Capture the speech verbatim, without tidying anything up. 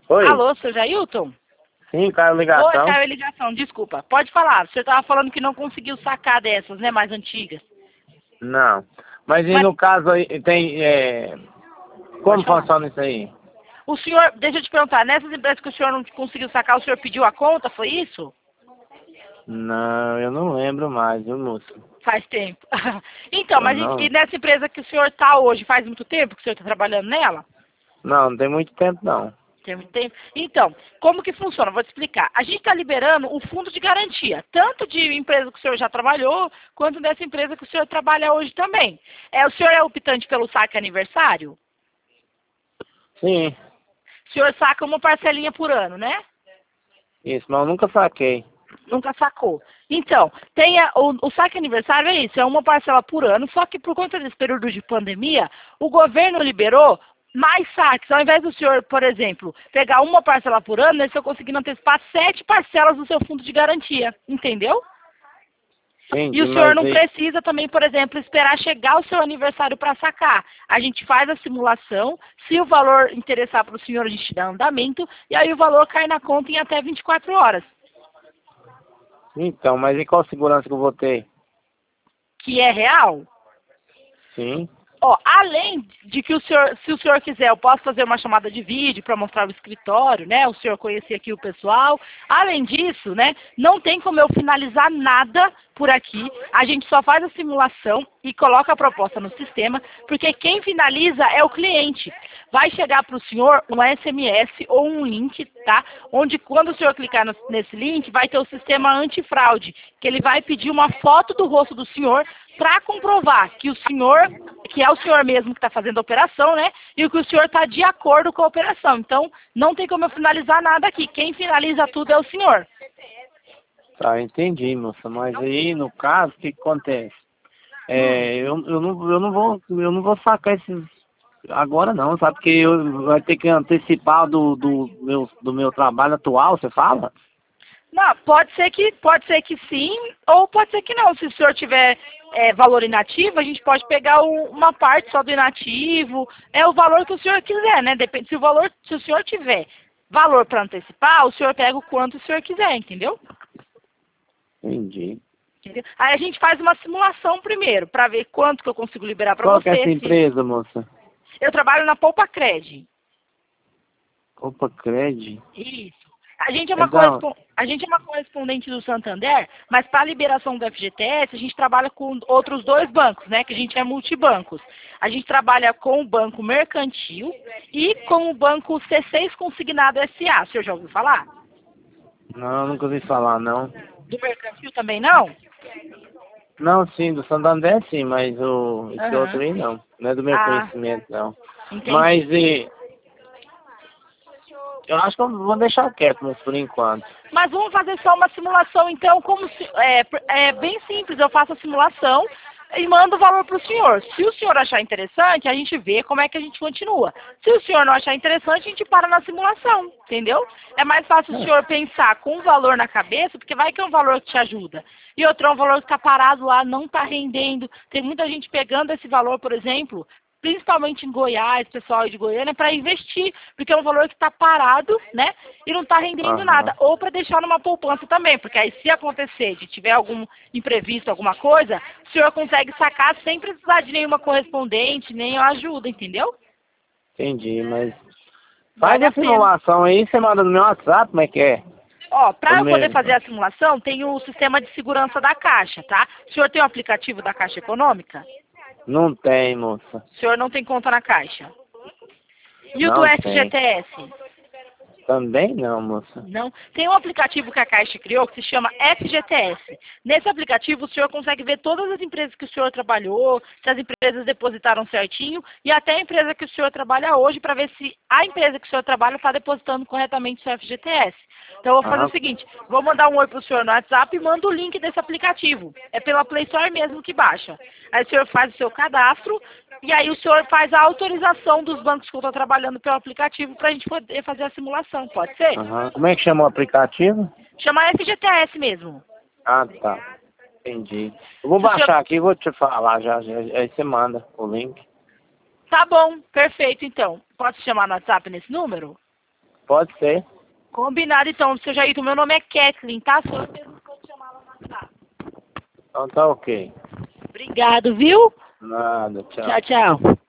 Oi? Alô, seu Jailton? Sim, caiu a Oi, ligação. caiu a ligação, desculpa. Pode falar, você estava falando que não conseguiu sacar dessas, né, mais antigas. Não. Mas e Mas, no caso aí, tem... É... pode Como falar. funciona isso aí? O senhor, deixa eu te perguntar, nessas empresas que o senhor não conseguiu sacar, o senhor pediu a conta, foi isso? Não, eu não lembro mais, viu, moço? Faz tempo. Então, Eu mas e e não... nessa empresa que o senhor está hoje, faz muito tempo que o senhor está trabalhando nela? Não, não tem muito tempo, não. Tem muito tempo? Então, como que funciona? Vou te explicar. A gente está liberando um fundo de garantia, tanto de empresa que o senhor já trabalhou, quanto dessa empresa que o senhor trabalha hoje também. É, o senhor é optante pelo saque aniversário? Sim, O senhor saca uma parcelinha por ano, né? isso, mas eu nunca saquei. Nunca sacou. Então, tem a- o, o saque aniversário é isso, é uma parcela por ano, só que por conta desse período de pandemia, o governo liberou mais saques. Ao invés do senhor, por exemplo, pegar uma parcela por ano, ele está conseguindo antecipar sete parcelas do seu fundo de garantia. Entendeu? E Entendi, o senhor mas não aí... precisa também, por exemplo, esperar chegar o seu aniversário para sacar. A gente faz a simulação, se o valor interessar para o senhor, a gente dá andamento, e aí o valor cai na conta em até vinte e quatro horas. Então, mas e qual segurança que eu vou ter? Que é real? Sim. Ó, além de que o senhor, se o senhor quiser, eu posso fazer uma chamada de vídeo para mostrar o escritório, né? O senhor conhecer aqui o pessoal. Além disso, né? Não tem como eu finalizar nada por aqui. A gente só faz a simulação e coloca a proposta no sistema, porque quem finaliza é o cliente. Vai chegar para o senhor um S M S ou um link, tá? Onde quando o senhor clicar no- nesse link, vai ter o sistema antifraude, que ele vai pedir uma foto do rosto do senhor para comprovar que o senhor, que é o senhor mesmo que está fazendo a operação, né? E que o senhor está de acordo com a operação. Então, não tem como eu finalizar nada aqui. Quem finaliza tudo é o senhor. Tá, entendi, moça. Mas aí, no caso, o que que acontece? Hum. É, eu, eu, não, eu, não vou, eu não vou sacar esses agora não, sabe? Porque eu vai ter que antecipar do, do, meu, do meu trabalho atual, você fala? Não, pode ser que pode ser que sim, ou pode ser que não. Se o senhor tiver é, valor inativo, a gente pode pegar o- uma parte só do inativo. É o valor que o senhor quiser, né? Depende se o valor, se o senhor tiver valor para antecipar, o senhor pega o quanto o senhor quiser, entendeu? Entendi. Entendeu? Aí a gente faz uma simulação primeiro, para ver quanto que eu consigo liberar para Qual que é essa você. Se empresa, moça? eu trabalho na Poupa Cred. Opa, Cred? Isso. A gente é É uma da... correspon- a gente é uma correspondente do Santander, mas para a liberação do F G T S, a gente trabalha com outros dois bancos, né? Que a gente é multibancos. A gente trabalha com o Banco Mercantil e com o Banco C seis Consignado S A. O senhor já ouviu falar? Não, nunca ouvi falar, não. Do Mercantil também não? Não, sim, do Santander sim, mas o, esse outro Aham. aí não. Não é do meu Ah, conhecimento, não. Mas, entendi. e, eu acho que eu vou deixar quieto, moço, por enquanto. Mas vamos fazer só uma simulação, então, como se, é, é bem simples, eu faço a simulação e mando o valor para o senhor. Se o senhor achar interessante, a gente vê como é que a gente continua. Se o senhor não achar interessante, a gente para na simulação, entendeu? É mais fácil o senhor pensar com um valor na cabeça, porque vai que é um valor que te ajuda. E outro é um valor que está parado lá, não está rendendo. Tem muita gente pegando esse valor, por exemplo, principalmente em Goiás, pessoal aí de Goiânia, para investir, porque é um valor que está parado, né, e não está rendendo nada. Aham. Ou para deixar numa poupança também, porque aí se acontecer de tiver algum imprevisto, alguma coisa, o senhor consegue sacar sem precisar de nenhuma correspondente, nem ajuda, entendeu? Entendi, mas faz Vale a a pena. simulação aí, você manda no meu WhatsApp, como é que é? Ó, O para eu poder meu... fazer a simulação, tem o sistema de segurança da Caixa, tá? O senhor tem o aplicativo da Caixa Econômica? Não tem, moça. O senhor não tem conta na Caixa? E o do Não tem. F G T S? Também não, moça. Não. Tem um aplicativo que a Caixa criou que se chama F G T S. Nesse aplicativo o senhor consegue ver todas as empresas que o senhor trabalhou, se as empresas depositaram certinho e até a empresa que o senhor trabalha hoje para ver se a empresa que o senhor trabalha está depositando corretamente o seu F G T S. Então eu vou fazer Aham. o seguinte, vou mandar um oi para o senhor no WhatsApp e mando o link desse aplicativo. É pela Play Store mesmo que baixa. Aí o senhor faz o seu cadastro e aí o senhor faz a autorização dos bancos que eu estou trabalhando pelo aplicativo para a gente poder fazer a simulação, pode ser? Aham. Como é que chama o aplicativo? Chama F G T S mesmo. Ah, tá. Entendi. Eu vou Se o senhor... baixar aqui e vou te falar já, já. Aí você manda o link. Tá bom, perfeito então. Pode chamar no WhatsApp nesse número? Pode ser. Combinado então, seu Jair. O meu nome é Kathleen, tá? Sou eu mesmo que vou te chamar lá no WhatsApp. Então tá ok. Obrigado, viu? Nada, tchau. Tchau, tchau.